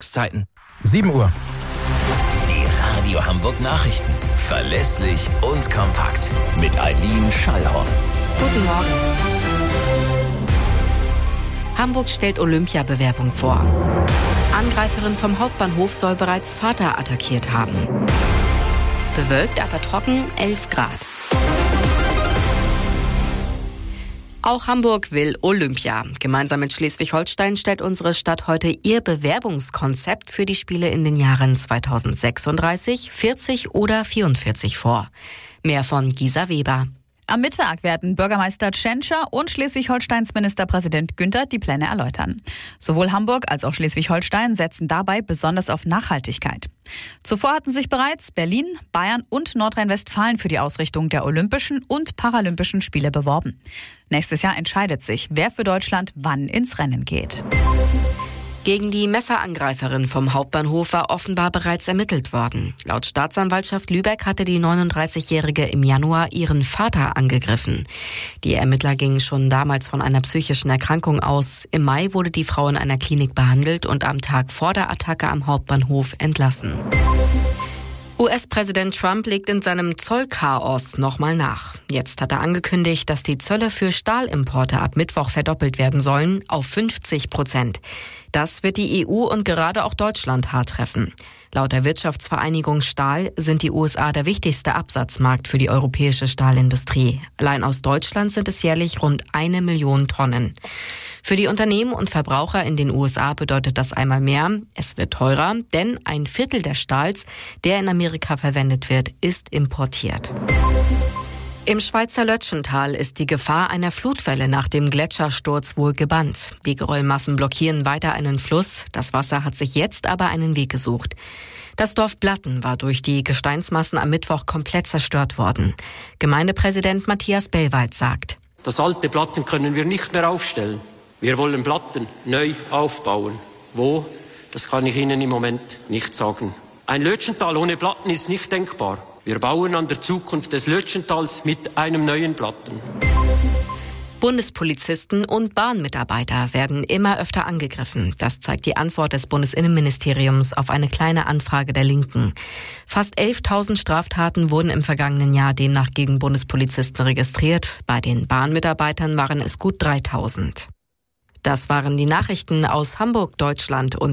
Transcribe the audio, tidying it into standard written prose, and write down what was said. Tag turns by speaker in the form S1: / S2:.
S1: Ortszeiten. 7 Uhr.
S2: Die Radio Hamburg Nachrichten. Verlässlich und kompakt. Mit Eileen Schallhorn.
S3: Guten Morgen. Hamburg stellt Olympiabewerbung vor. Angreiferin vom Hauptbahnhof soll bereits Vater attackiert haben. Bewölkt, aber trocken, 11 Grad. Auch Hamburg will Olympia. Gemeinsam mit Schleswig-Holstein stellt unsere Stadt heute ihr Bewerbungskonzept für die Spiele in den Jahren 2036, 40 oder 44 vor. Mehr von Gisa Weber.
S4: Am Mittag werden Bürgermeister Tschentscher und Schleswig-Holsteins Ministerpräsident Günther die Pläne erläutern. Sowohl Hamburg als auch Schleswig-Holstein setzen dabei besonders auf Nachhaltigkeit. Zuvor hatten sich bereits Berlin, Bayern und Nordrhein-Westfalen für die Ausrichtung der Olympischen und Paralympischen Spiele beworben. Nächstes Jahr entscheidet sich, wer für Deutschland wann ins Rennen geht.
S3: Gegen die Messerangreiferin vom Hauptbahnhof war offenbar bereits ermittelt worden. Laut Staatsanwaltschaft Lübeck hatte die 39-Jährige im Januar ihren Vater angegriffen. Die Ermittler gingen schon damals von einer psychischen Erkrankung aus. Im Mai wurde die Frau in einer Klinik behandelt und am Tag vor der Attacke am Hauptbahnhof entlassen. US-Präsident Trump legt in seinem Zollchaos nochmal nach. Jetzt hat er angekündigt, dass die Zölle für Stahlimporte ab Mittwoch verdoppelt werden sollen auf 50%. Das wird die EU und gerade auch Deutschland hart treffen. Laut der Wirtschaftsvereinigung Stahl sind die USA der wichtigste Absatzmarkt für die europäische Stahlindustrie. Allein aus Deutschland sind es jährlich rund 1 Million Tonnen. Für die Unternehmen und Verbraucher in den USA bedeutet das einmal mehr. Es wird teurer, denn ein Viertel des Stahls, der in Amerika verwendet wird, ist importiert. Im Schweizer Lötschental ist die Gefahr einer Flutwelle nach dem Gletschersturz wohl gebannt. Die Geröllmassen blockieren weiter einen Fluss. Das Wasser hat sich jetzt aber einen Weg gesucht. Das Dorf Blatten war durch die Gesteinsmassen am Mittwoch komplett zerstört worden. Gemeindepräsident Matthias Bellwald sagt:
S5: Das alte Blatten können wir nicht mehr aufstellen. Wir wollen Blatten neu aufbauen. Wo? Das kann ich Ihnen im Moment nicht sagen. Ein Lötschental ohne Blatten ist nicht denkbar. Wir bauen an der Zukunft des Lötschentals mit einem neuen Blatten.
S3: Bundespolizisten und Bahnmitarbeiter werden immer öfter angegriffen. Das zeigt die Antwort des Bundesinnenministeriums auf eine kleine Anfrage der Linken. Fast 11.000 Straftaten wurden im vergangenen Jahr demnach gegen Bundespolizisten registriert. Bei den Bahnmitarbeitern waren es gut 3.000. Das waren die Nachrichten aus Hamburg, Deutschland und